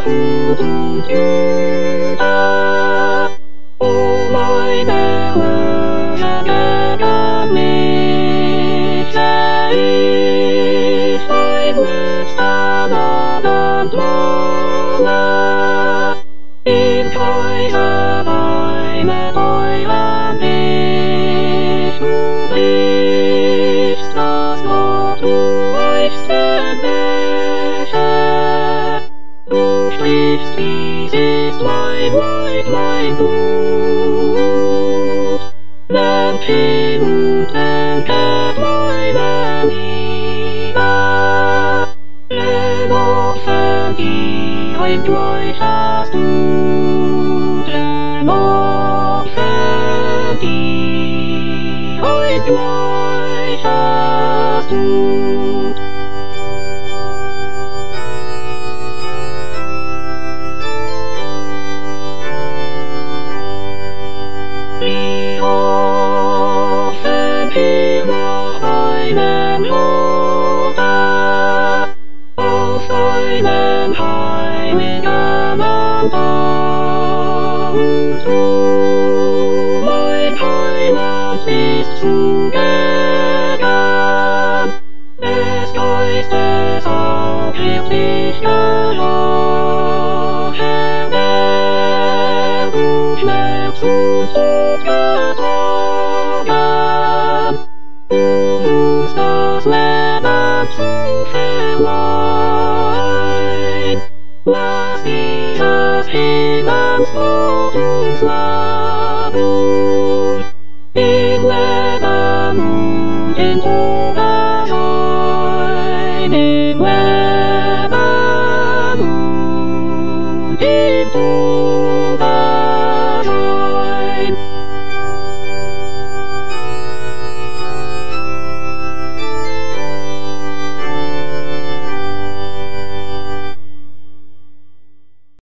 Dies ist mein Blut. Denke und denke meine Liebe. Genossen, die ein gleiches tut. Genossen, die ein gleiches tut. Wir hoffen hier nach einem Lotte, auf einem heiligen Tag. Und du, mein Heiland, bist zugegen, des Geistes Aufricht dich gelochen, der du Schmerz und Tod getragen, uns das Leben zu verleihen. Lass dieses Himmelsbrot uns labern, in Leben und in Tode sein, in Leben und in Tode.